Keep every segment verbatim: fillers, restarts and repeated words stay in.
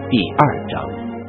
第二章。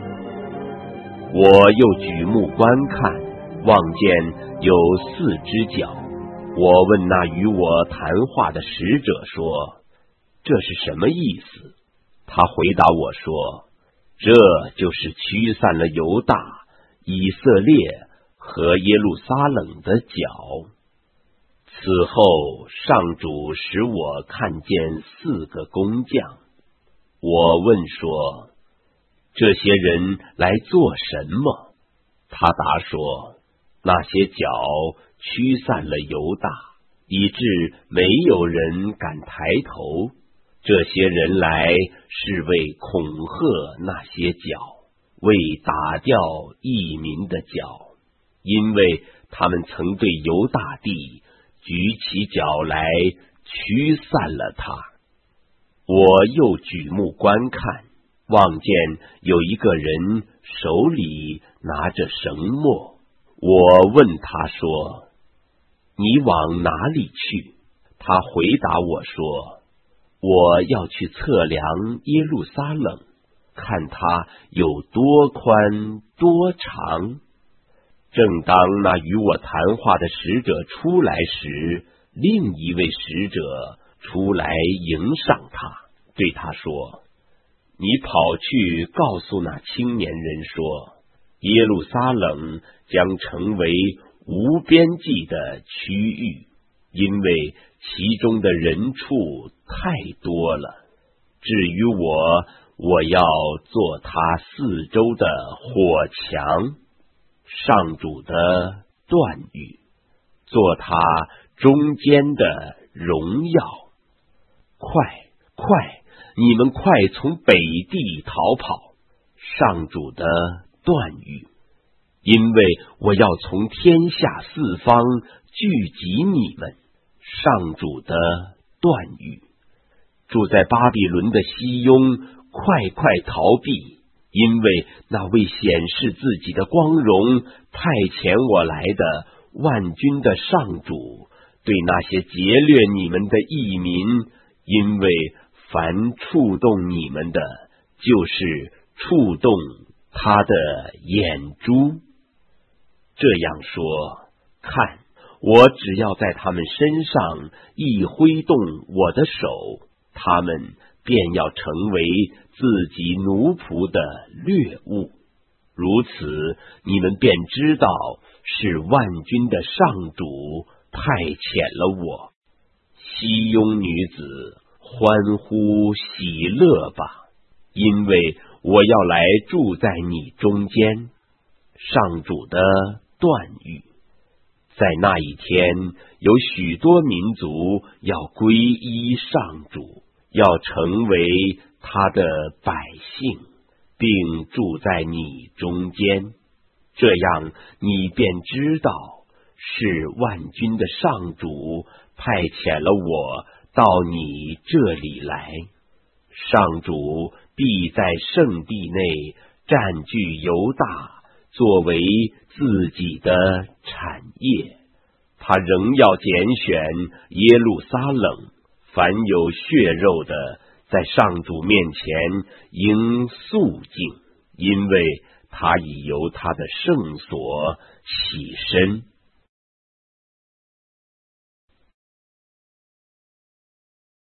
我又举目观看，望见有四只脚。我问那与我谈话的使者说：这是什么意思？他回答我说：这就是驱散了犹大、以色列和耶路撒冷的脚。此后，上主使我看见四个工匠。我问说：这些人来做什么？他答说：那些脚驱散了犹大，以致没有人敢抬头。这些人来是为恐吓那些脚，为打掉异民的脚，因为他们曾对犹大地举起脚来驱散了他。我又举目观看，望见有一个人手里拿着绳墨。我问他说：你往哪里去？他回答我说：我要去测量耶路撒冷，看它有多宽多长。正当那与我谈话的使者出来时，另一位使者出来迎上他，对他说：你跑去告诉那青年人说，耶路撒冷将成为无边际的区域，因为其中的人畜太多了。至于我，我要做他四周的火墙，上主的断语，做他中间的荣耀。快快，你们快从北地逃跑，上主的断语，因为我要从天下四方聚集你们。上主的断语，住在巴比伦的西雍，快快逃避，因为那位显示自己的光荣派遣我来的万军的上主，对那些劫掠你们的异民，因为凡触动你们的，就是触动他的眼珠。这样说，看，我只要在他们身上一挥动我的手，他们便要成为自己奴仆的掠物。如此，你们便知道是万军的上主派遣了我。西雍女子，欢呼喜乐吧，因为我要来住在你中间。上主的断语。在那一天，有许多民族要皈依上主，要成为他的百姓，并住在你中间。这样，你便知道是万军的上主派遣了我到你这里来。上主必在圣地内占据犹大，作为自己的产业。他仍要拣选耶路撒冷，凡有血肉的，在上主面前应肃静，因为他已由他的圣所起身。